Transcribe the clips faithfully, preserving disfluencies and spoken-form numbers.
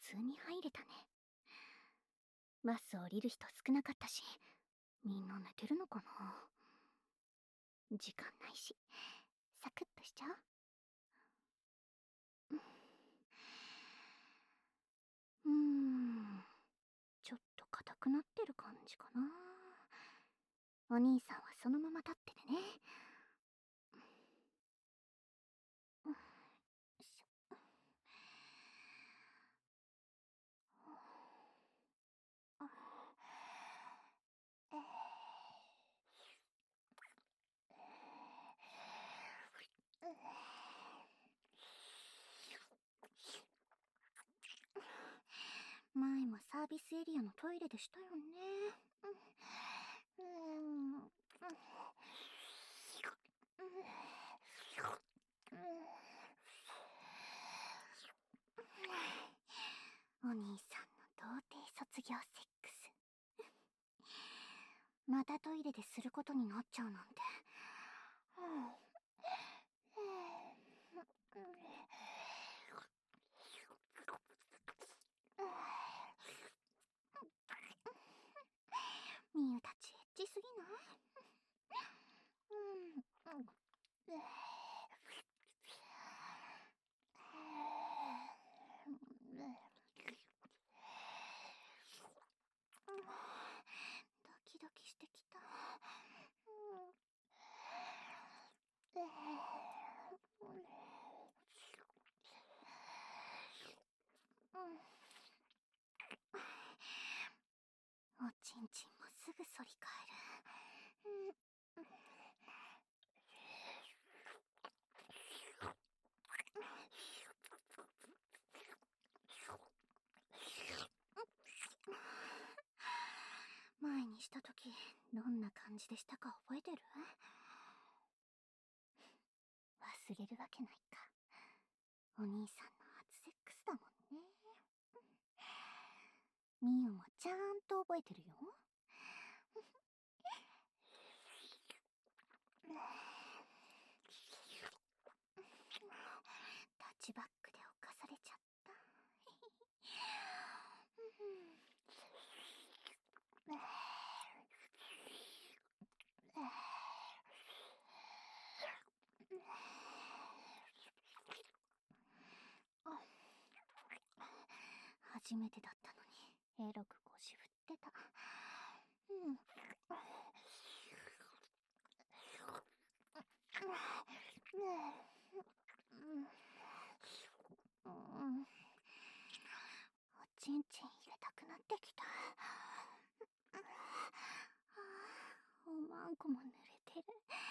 通に入れたね。マス降りる人少なかったし、みんな寝てるのかな。時間ないし、サクッとしちゃう。うーん、ちょっと硬くなってる感じかな。お兄さんはそのまま立っててね。うん、よいしょ。前もサービスエリアのトイレでしたよね。うん、うん、お兄さんの童貞卒業セックス。またトイレですることになっちゃうなんて。みゆたちエッチすぎない？うん、うん、ドキドキしてきた。おちんちんもすぐ反り返る。前にしたとき、どんな感じでしたか覚えてる？忘れるわけないか。お兄さんの初セックスだもんね。みゆもちゃんと覚えてるよ。タッチバックで犯されちゃった。初めてだったのにエロく腰振ってた。うん。おちんちん入れたくなってきた。おまんこも濡れてる。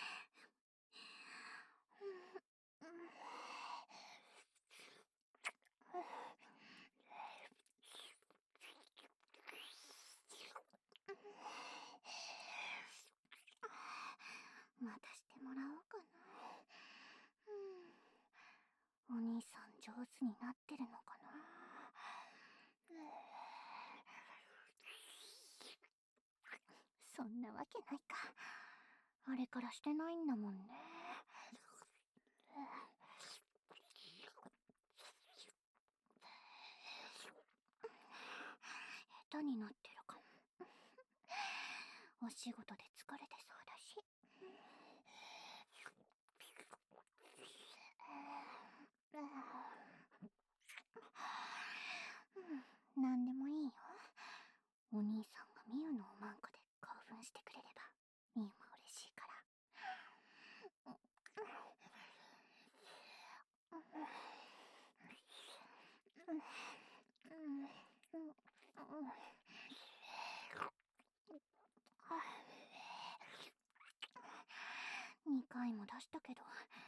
またしてもらおうかな。うん、お兄さん上手になってるのかな。そんなわけないか。あれからしてないんだもんね。下手になってるかも。お仕事で疲れてそうだし。うん、なんでもいいよ。お兄さんがみゆのおまんこで興奮してくれればみゆも嬉しいから。にかいも出したけど、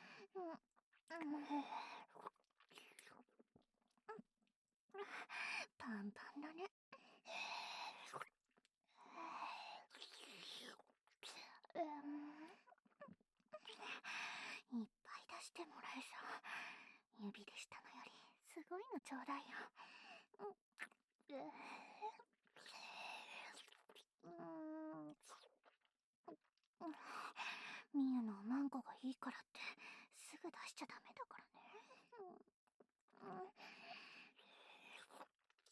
パンパンだね。いっぱい出してもらえそう。指でしたのよりすごいのちょうだいよ。みゆのおまんこがいいからってすぐ出しちゃダメだからね。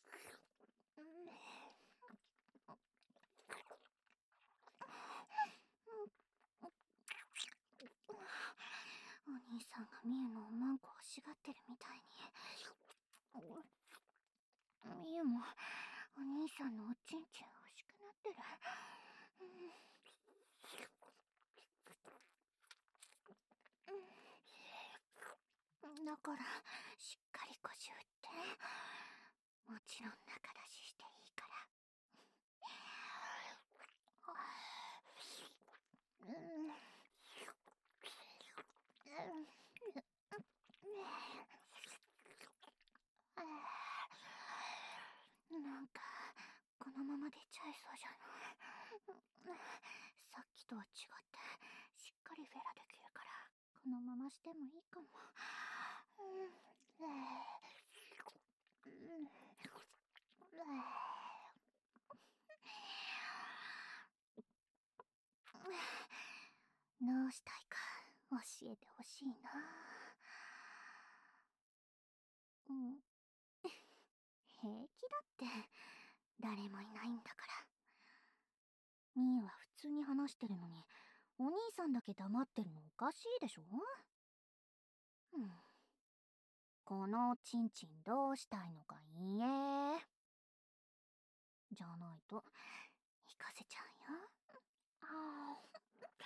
兄さんがミユのおまんこ欲しがってるみたいに、ミユもお兄さんのおちんちん欲しくなってる。だからしっかり腰振って、もちろん中出ししていいから。なんかこのまま出ちゃいそうじゃない。さっきとは違ってしっかりフェラできるから、このまましてもいいかも。どうしたいか教えてほしいな。うん、平気だって、誰もいないんだから。ミーは普通に話してるのに、お兄さんだけ黙ってるのおかしいでしょ。うん、このおちんちんどうしたいのか言え。じゃないと行かせちゃうよ。あー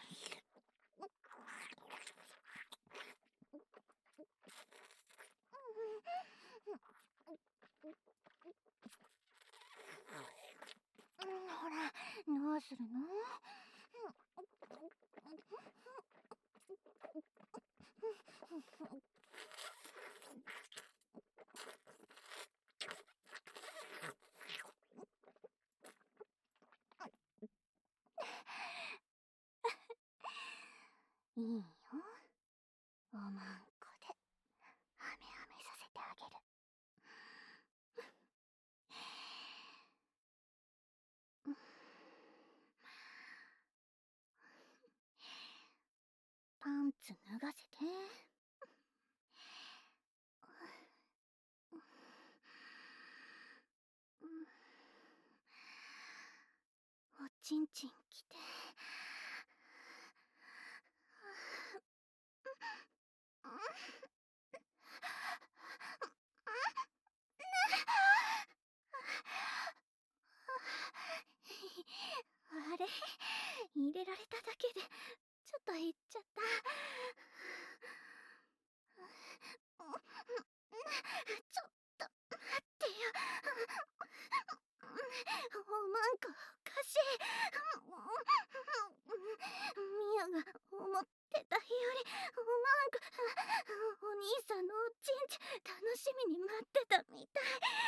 ほら、どうするの。いいよ、おまんこでハメハメさせてあげる。パンツ脱がせて。おちんちんきて。あれ、入れられただけでちょっといっちゃった。ちょっと待ってよ。おまんこおかしい。ミヤが思ってたよりおまんこ、お兄さんのおちんち楽しみに待ってたみたい。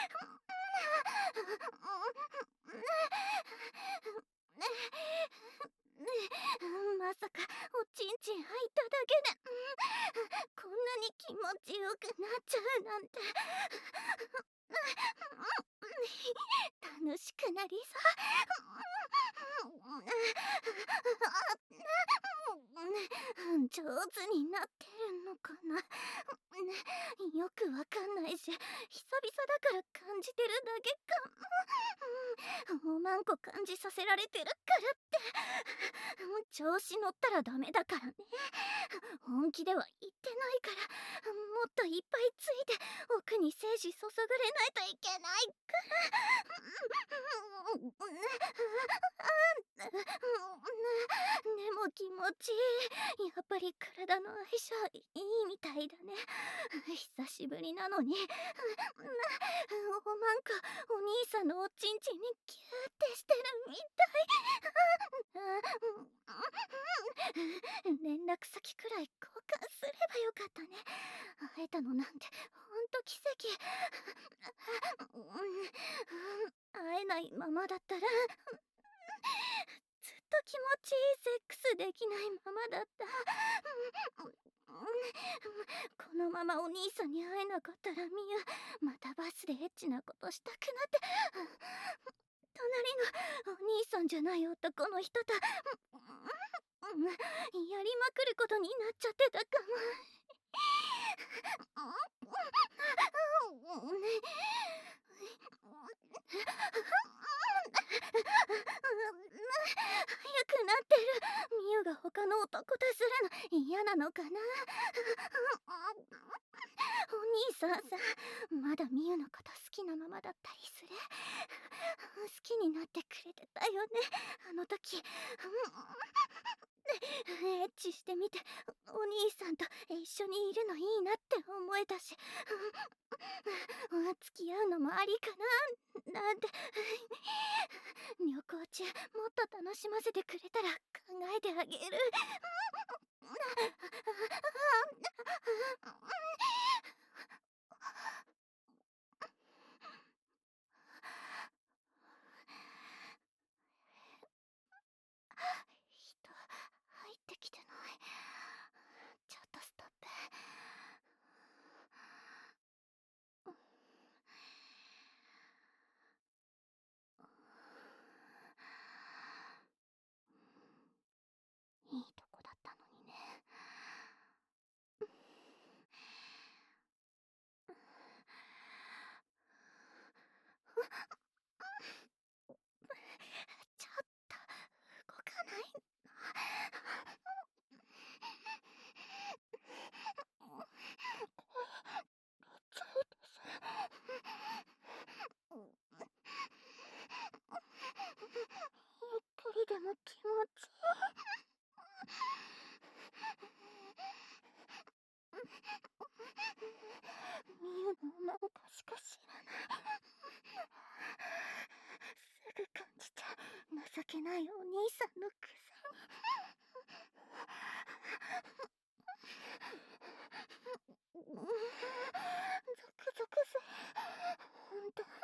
まさかおちんちん入っただけでこんなに気持ちよくなっちゃうなんて。楽しくなりそう。上手になってるのかな。よくわかんないし、久々だから感じてるだけかも。おまんこ感じさせられてるからって。調子乗ったらダメだからね。本気では言ってないから、もっといっぱいついて奥に精子注がれないといけないから。でも気持ちいい。やっぱり体の相性いいみたいだね。久しぶりなのにおまんこお兄さんのおちんちんにキューってしてるみたい。連絡先くらい交換すればよかったね。会えたのなんてほんと奇跡。会えないままだったらずっと気持ちいいセックスできないままだった。このままお兄さんに会えなかったらミユまたバスでエッチなことしたくなって、隣のお兄さんじゃない男の人とやりまくることになっちゃってたかも。早くなってる。ミユが他の男とすらるの嫌なのかな。お兄さんさ、まだミユのこと好きなままだったりする？好きになってくれてたよね、あの時。エッチしてみて、お兄さんと一緒にいるのいいなって思えたし、付き合うのもありかななんて。旅行中もっと楽しませてくれたら考えてあげる。人入ってきてない。ちょっとストップ。いいとこだったのにね。ちょっと動かないの。ゆっくりでも気持ちいい。ミユのなんかしか知らない。すぐ感じちゃう情けないお兄さんのくせに。ゾクゾクする。ほんと。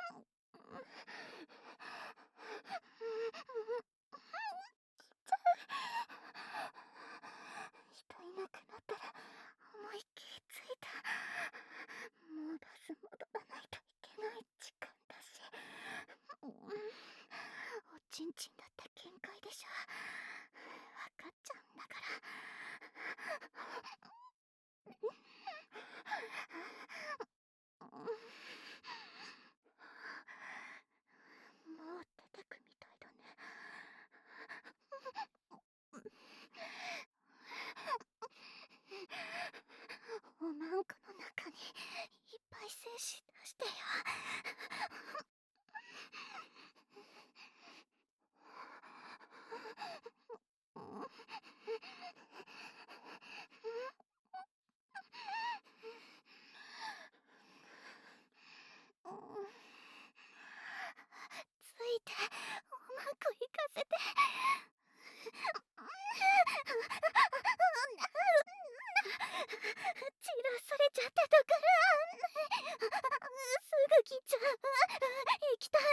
人いなくなったら思いっきりついた。もうバス戻らないといけない時間だし。おちんちんだって限界でしょ。分かっちゃうんだから。もう出てくみたいだね。おまんこの中にいっぱい精子出してよ。ついておまんこ行かせて。散らされちゃってたからすぐ来ちゃう。行きたい。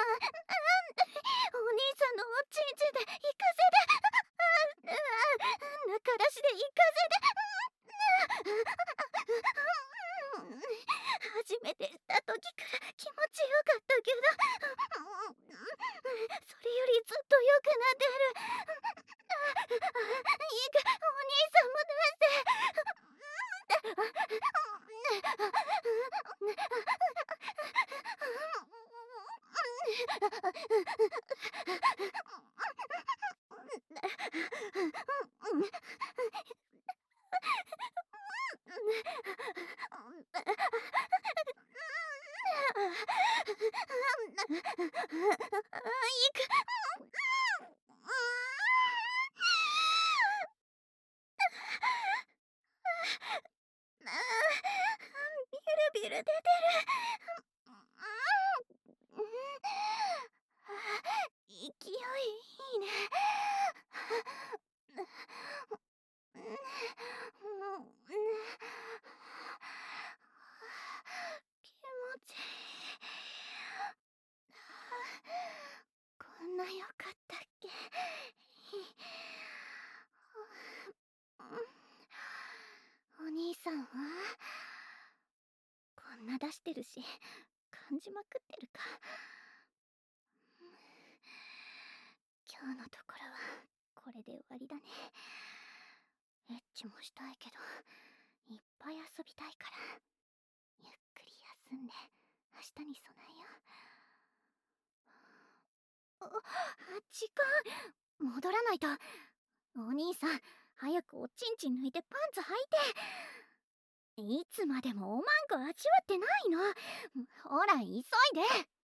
お兄さんのおちんちんで行かせて。中出しで行かせて。初めてした時から気持ちよかったけど、それよりずっと良くなってる。いいか、お兄さんも出して。ビュルビュル出てる。勢いいいね。気持ちいい。こんな良かったっけ。お兄さんはこんな出してるし感じまくってるか。今日のところはこれで終わりだね。エッチもしたいけどいっぱい遊びたいからゆっくり休んで明日に備えよう。あ、時間戻らないと。お兄さん早くおちんちん抜いてパンツ履いて。いつまでもおまんこ味わってないの。ほら急いで。